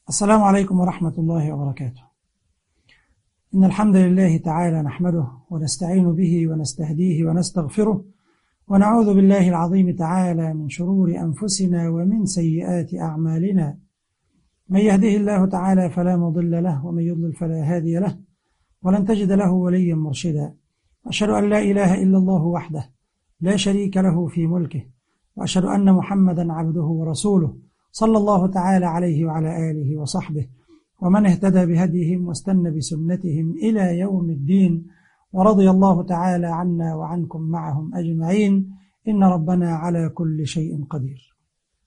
السلام عليكم ورحمة الله وبركاته. إن الحمد لله تعالى نحمده ونستعين به ونستهديه ونستغفره، ونعوذ بالله العظيم تعالى من شرور أنفسنا ومن سيئات أعمالنا. من يهده الله تعالى فلا مضل له، ومن يضلل فلا هادي له، ولن تجد له وليا مرشدا. أشهد أن لا إله إلا الله وحده لا شريك له في ملكه، وأشهد أن محمدا عبده ورسوله صلى الله تعالى عليه وعلى آله وصحبه ومن اهتدى بهديهم واستنى بسنتهم إلى يوم الدين، ورضي الله تعالى عنا وعنكم معهم أجمعين، إن ربنا على كل شيء قدير.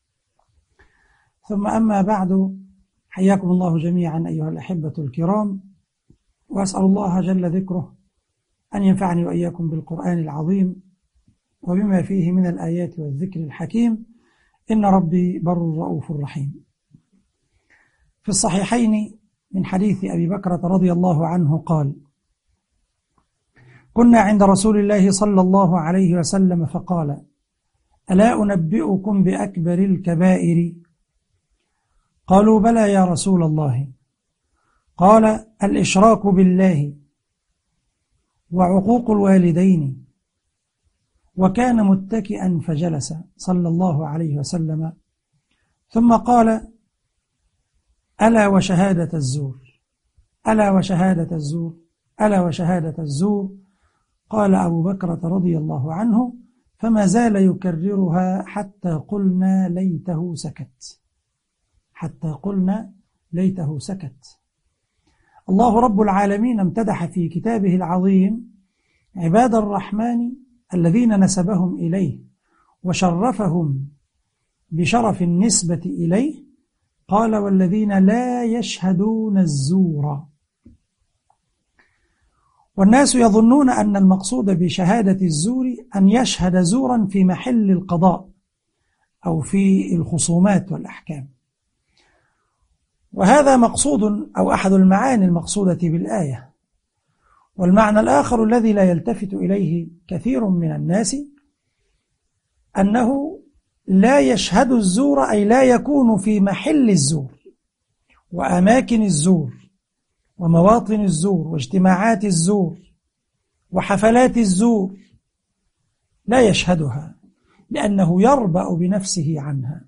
ثم أما بعد، حياكم الله جميعا أيها الأحبة الكرام، وأسأل الله جل ذكره أن ينفعني وإياكم بالقرآن العظيم وبما فيه من الآيات والذكر الحكيم، إن ربي بر رؤوف رحيم. في الصحيحين من حديث أبي بكرة رضي الله عنه قال: كنا عند رسول الله صلى الله عليه وسلم فقال: ألا أنبئكم بأكبر الكبائر؟ قالوا: بلى يا رسول الله. قال: الإشراك بالله، وعقوق الوالدين. وكان متكئا فجلس صلى الله عليه وسلم، ثم قال: ألا وشهادة الزور، ألا وشهادة الزور، ألا وشهادة الزور. قال أبو بكرة رضي الله عنه: فما زال يكررها حتى قلنا ليته سكت، حتى قلنا ليته سكت. الله رب العالمين امتدح في كتابه العظيم عباد الرحمن الذين نسبهم إليه وشرفهم بشرف النسبة إليه. قال: والذين لا يشهدون الزور. والناس يظنون أن المقصود بشهادة الزور أن يشهد زورا في محل القضاء أو في الخصومات والأحكام، وهذا مقصود أو أحد المعاني المقصودة بالآية. والمعنى الآخر الذي لا يلتفت إليه كثير من الناس أنه لا يشهد الزور، أي لا يكون في محل الزور وأماكن الزور ومواطن الزور واجتماعات الزور وحفلات الزور، لا يشهدها لأنه يربأ بنفسه عنها.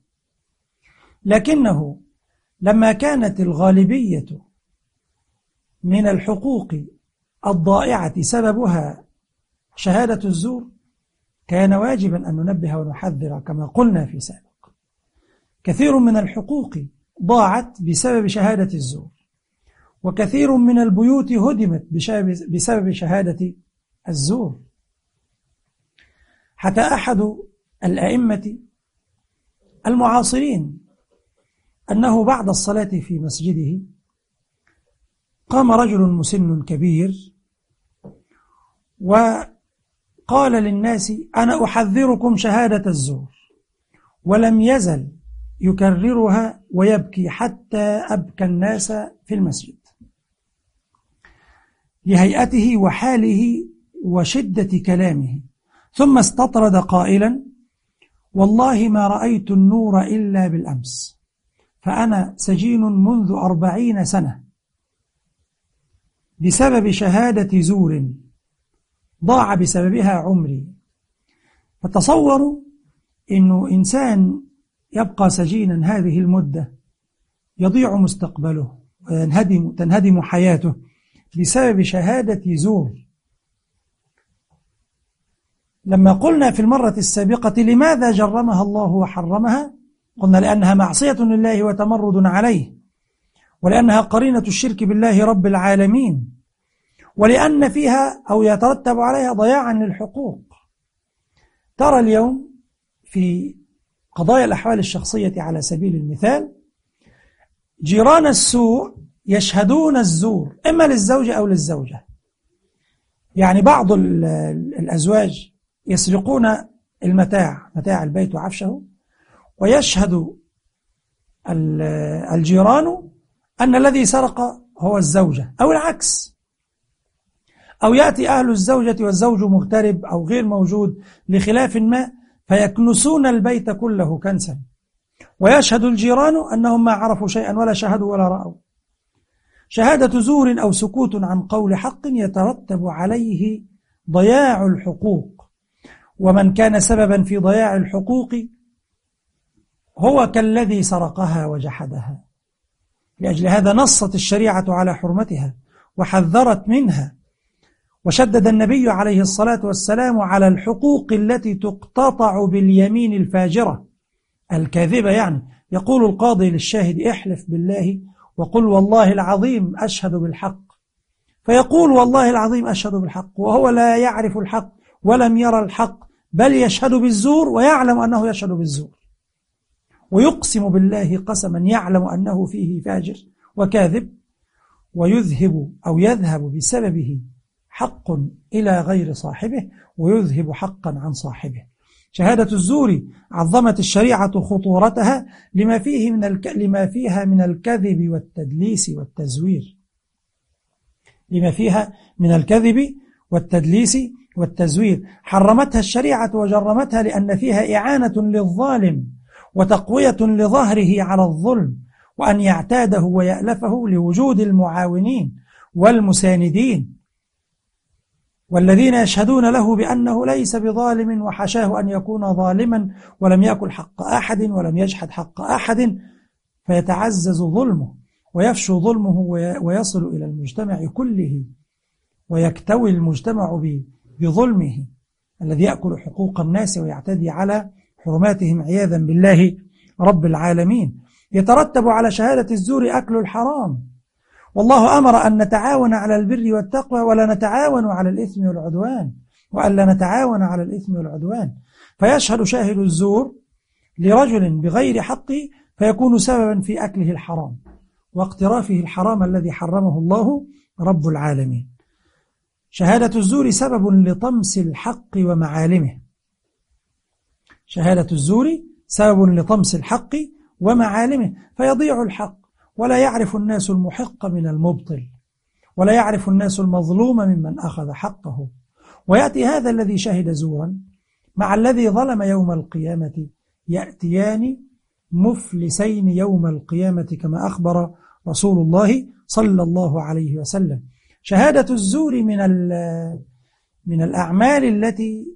لكنه لما كانت الغالبية من الحقوق الضائعة سببها شهادة الزور، كان واجبا أن ننبه ونحذر كما قلنا في سابق. كثير من الحقوق ضاعت بسبب شهادة الزور، وكثير من البيوت هدمت بسبب شهادة الزور. حتى أحد الأئمة المعاصرين أنه بعد الصلاة في مسجده قام رجل مسن كبير وقال للناس: أنا أحذركم شهادة الزور، ولم يزل يكررها ويبكي حتى أبكى الناس في المسجد لهيئته وحاله وشدة كلامه، ثم استطرد قائلا: والله ما رأيت النور إلا بالأمس، فأنا سجين منذ 40 سنة بسبب شهادة زور ضاع بسببها عمري. فتصوروا إنه إنسان يبقى سجينا هذه المدة، يضيع مستقبله وتنهدم حياته بسبب شهادة زور. لما قلنا في المرة السابقة لماذا جرمها الله وحرمها، قلنا لأنها معصية لله وتمرد عليه، ولأنها قرينة الشرك بالله رب العالمين، ولأن فيها أو يترتب عليها ضياعا للحقوق. ترى اليوم في قضايا الأحوال الشخصية على سبيل المثال جيران السوء يشهدون الزور إما للزوج أو للزوجة. يعني بعض الأزواج يسرقون متاع البيت وعفشه، ويشهد الجيران أن الذي سرق هو الزوجة أو العكس، أو يأتي أهل الزوجة والزوج مغترب أو غير موجود لخلاف ما، فيكنسون البيت كله كنسا ويشهد الجيران أنهم ما عرفوا شيئا ولا شهدوا ولا رأوا. شهادة زور أو سكوت عن قول حق يترتب عليه ضياع الحقوق، ومن كان سببا في ضياع الحقوق هو كالذي سرقها وجحدها. لأجل هذا نصت الشريعة على حرمتها وحذرت منها، وشدد النبي عليه الصلاة والسلام على الحقوق التي تقتطع باليمين الفاجرة الكاذبة. يعني يقول القاضي للشاهد: احلف بالله وقل والله العظيم أشهد بالحق، فيقول والله العظيم أشهد بالحق وهو لا يعرف الحق ولم يرى الحق، بل يشهد بالزور ويعلم أنه يشهد بالزور، ويقسم بالله قسما يعلم أنه فيه فاجر وكاذب، ويذهب أو يذهب بسببه حق إلى غير صاحبه ويذهب حقا عن صاحبه. شهادة الزور عظمت الشريعة خطورتها لما فيها من الكذب والتدليس والتزوير، لما فيها من الكذب والتدليس والتزوير. حرمتها الشريعة وجرمتها لأن فيها إعانة للظالم وتقوية لظهره على الظلم، وأن يعتاده ويألفه لوجود المعاونين والمساندين والذين يشهدون له بأنه ليس بظالم، وحشاه أن يكون ظالما ولم يأكل حق أحد ولم يجحد حق أحد، فيتعزز ظلمه ويفشو ظلمه ويصل إلى المجتمع كله، ويكتوي المجتمع بظلمه الذي يأكل حقوق الناس ويعتدي على حرماتهم عياذا بالله رب العالمين. يترتب على شهادة الزور أكل الحرام، والله أمر أن نتعاون على البر والتقوى ولا نتعاون على الإثم والعدوان، وألا نتعاون على الإثم والعدوان. فيشهد شاهد الزور لرجل بغير حقه فيكون سببا في أكله الحرام واقترافه الحرام الذي حرمه الله رب العالمين. شهادة الزور سبب لطمس الحق ومعالمه. شهادة الزور سبب لطمس الحق ومعالمه، فيضيع الحق ولا يعرف الناس المحق من المبطل، ولا يعرف الناس المظلوم ممن أخذ حقه. ويأتي هذا الذي شهد زورا مع الذي ظلم يوم القيامة يأتيان مفلسين يوم القيامة كما أخبر رسول الله صلى الله عليه وسلم. شهادة الزور من الأعمال التي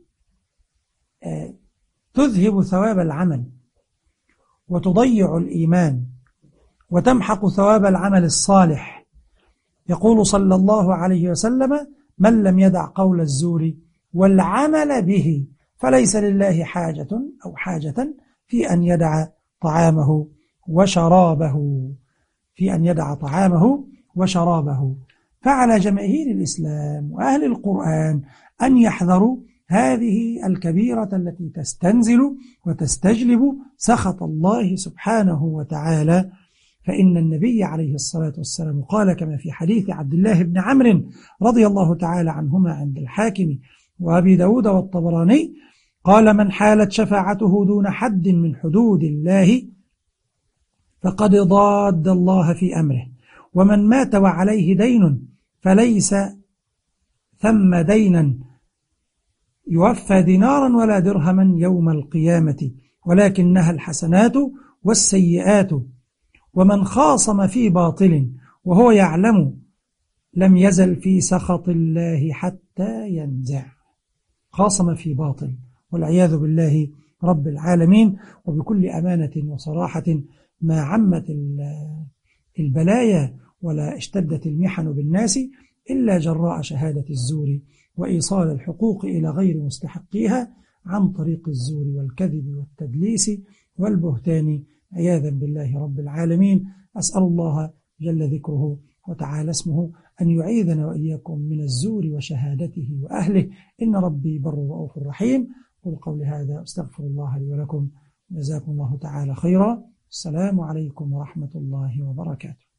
تذهب ثواب العمل وتضيع الإيمان وتمحق ثواب العمل الصالح. يقول صلى الله عليه وسلم: من لم يدع قول الزور والعمل به فليس لله حاجة أو حاجة في أن يدع طعامه وشرابه، في أن يدع طعامه وشرابه. فعلى جماهير الإسلام وأهل القرآن أن يحذروا هذه الكبيرة التي تستنزل وتستجلب سخط الله سبحانه وتعالى. فإن النبي عليه الصلاة والسلام قال كما في حديث عبد الله بن عمرو رضي الله تعالى عنهما عند الحاكم وأبي داود والطبراني قال: من حالت شفاعته دون حد من حدود الله فقد ضاد الله في أمره، ومن مات وعليه دين فليس ثم دينا يوفى دينارا ولا درهما يوم القيامة، ولكنها الحسنات والسيئات. ومن خاصم في باطل وهو يعلم لم يزل في سخط الله حتى ينزع. خاصم في باطل والعياذ بالله رب العالمين. وبكل أمانة وصراحة ما عمت البلايا ولا اشتدت المحن بالناس إلا جراء شهادة الزور وإيصال الحقوق إلى غير مستحقيها عن طريق الزور والكذب والتدليس والبهتان عياذا بالله رب العالمين. أسأل الله جل ذكره وتعالى اسمه أن يعيذنا وإياكم من الزور وشهادته وأهله، إن ربي بر رؤوف رحيم. قل قولي هذا أستغفر الله لي ولكم، جزاكم الله تعالى خيرا. السلام عليكم ورحمة الله وبركاته.